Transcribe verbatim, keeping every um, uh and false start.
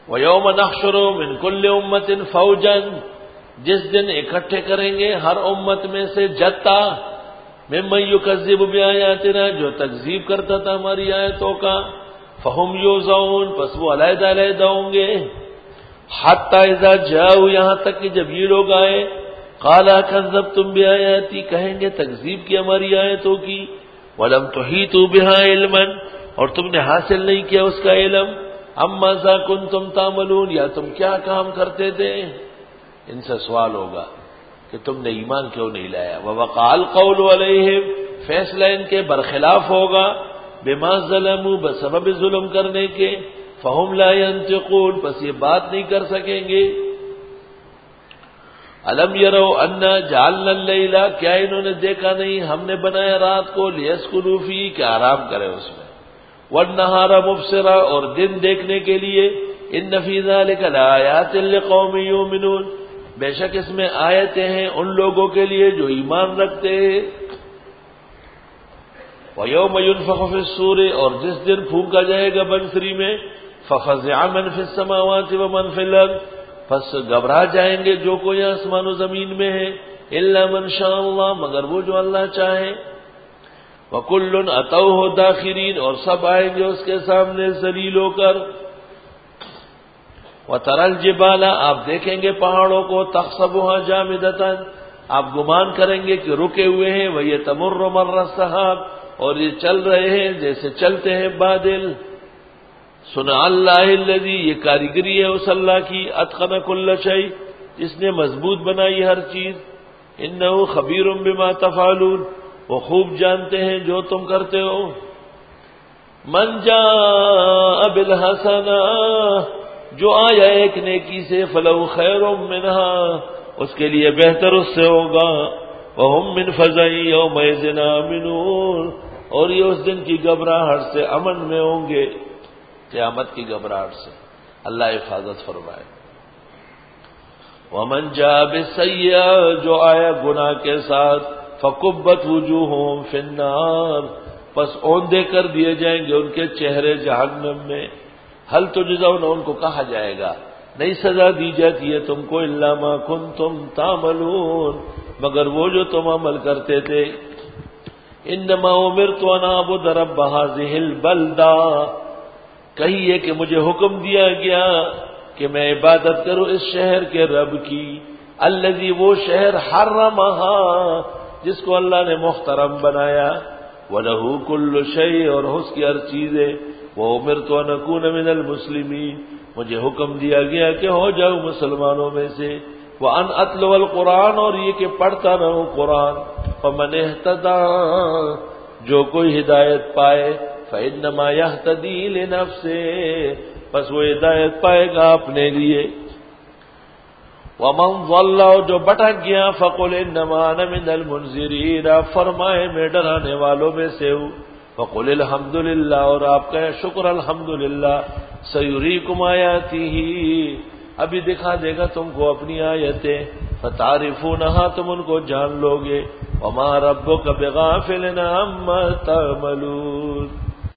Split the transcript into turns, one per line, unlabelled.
وَيَوْمَ نَحْشُرُ مِنْ كُلِّ أُمَّةٍ فَوْجًا، جس دن اکٹھے کریں گے ہر امت میں سے جتا، ممن یکذب بآیاتنا، جو تکذیب کرتا تھا ہماری آیتوں کا، فہم یوزعون، پس وہ علیحدہ علیحدہ ہوں گے، حتی اذا جاؤ، یہاں تک کہ جب یہ لوگ آئے، قال کذبتم بآیاتی، کہیں گے تکذیب کی ہماری آیتوں کی، ولم تحیطوا بها علما، اور تم نے حاصل نہیں کیا اس کا علم، اما ذا کنتم تعملون، یا تم کیا کام کرتے تھے، ان سے سوال ہوگا کہ تم نے ایمان کیوں نہیں لایا، ووقع القول علیہم، فیصلہ ان کے برخلاف ہوگا، بما ظلموا، بسبب ظلم کرنے کے، فہم لا ينطقون، پس یہ بات نہیں کر سکیں گے، الم یروا انا جعلنا اللیل، کیا انہوں نے دیکھا نہیں ہم نے بنایا رات کو، لیسکنوا فیہ، کہ آرام کرے اس میں، والنہار مبصرا، اور دن دیکھنے کے لیے، ان فی ذلک لآیات لقوم یؤمنون، بے شک اس میں آیتیں ہیں ان لوگوں کے لیے جو ایمان رکھتے ہیں، وَيَوْمَ يُنفَخُ فِي الصُّورِ، اور جس دن پھونکا جائے گا بنسری میں، فَفَزِعَ مَنْ فِي السَّمَاوَاتِ وَمَنْ فِي الْأَرْضِ، پس گھبرا جائیں گے جو کوئی آسمان و زمین میں ہے، إِلَّا مَنْ شَاءَ اللَّهُ، مگر وہ جو اللہ چاہے، وَكُلٌّ أَتَوْهُ دَاخِرِينَ، اور سب آئیں گے اس کے سامنے ذلیل ہو کر، وَتَرَى الْجِبَالَ، آپ دیکھیں گے پہاڑوں کو، تَحْسَبُهَا جَامِدَةً، آپ گمان کریں گے کہ رکے ہوئے ہیں، وَهِيَ تَمُرُّ مَرَّ السَّحَابِ، اور یہ چل رہے ہیں جیسے چلتے ہیں بادل، سنا اللہ الذی، یہ کاریگری ہے اس اللہ کی، اتقن کل شیء، جس نے مضبوط بنائی ہر چیز، انہ خبیر بما تفعلون، وہ خوب جانتے ہیں جو تم کرتے ہو، من جاء بالحسنہ، جو آیا ایک نیکی سے، فلہ خیر منہا، اس کے لیے بہتر اس سے ہوگا، وہم من فزع یومئذ آمنون، اور یہ اس دن کی گھبراہٹ سے امن میں ہوں گے، قیامت کی گھبراہٹ سے، اللہ حفاظت فرمائے۔ ومن جاء بالسیئہ، جو آیا گناہ کے ساتھ، فکبت وجوہہم فی النار، پس اوندے کر دیے جائیں گے ان کے چہرے جہنم میں، حل تجزون، ان کو کہا جائے گا نہیں سزا دی جاتی ہے تم کو، الا ما کنتم تعملون، مگر وہ جو تم عمل کرتے تھے، انما امرت ان اعبد رب هذه البلدہ، کہیے کہ مجھے حکم دیا گیا کہ میں عبادت کروں اس شہر کے رب کی، الذی، وہ شہر، حرمہا، جس کو اللہ نے محترم بنایا، وَلَهُ كُلُّ شَيْءٍ، اور اس کی ہر چیز ہے، وَأُمِرْتُ أَنْ أَكُونَ مِنَ الْمُسْلِمِينَ، مجھے حکم دیا گیا کہ ہو جاؤں مسلمانوں میں سے، وَأَنْ أَتْلُوَ الْقُرْآنَ، اور یہ کہ پڑھتا رہوں قرآن، فَمَنِ اهْتَدَىٰ، جو کوئی ہدایت پائے، فَإِنَّمَا يَهْتَدِي لِنَفْسِهِ، پس وہ ہدایت پائے گا اپنے لیے، وَمَنْ ضَلَّ، جو بھٹک گیا، فَقُلْ إِنَّمَا أَنَا مِنَ الْمُنذِرِينَ، فرمائے میں ڈرانے والوں میں سے ہوں، فَقُلِ الْحَمْدُ لِلَّهِ، اور آپ کہیں شکر الحمدللہ، سَيُرِيكُمْ آيَاتِهِ، ابھی دکھا دے گا تم کو اپنی آیتیں، فَتَعْرِفُونَهَا، تم ان کو جان لوگے، وَمَا رَبُّكَ بِغَافِلٍ عَمَّا تَعْمَلُونَ،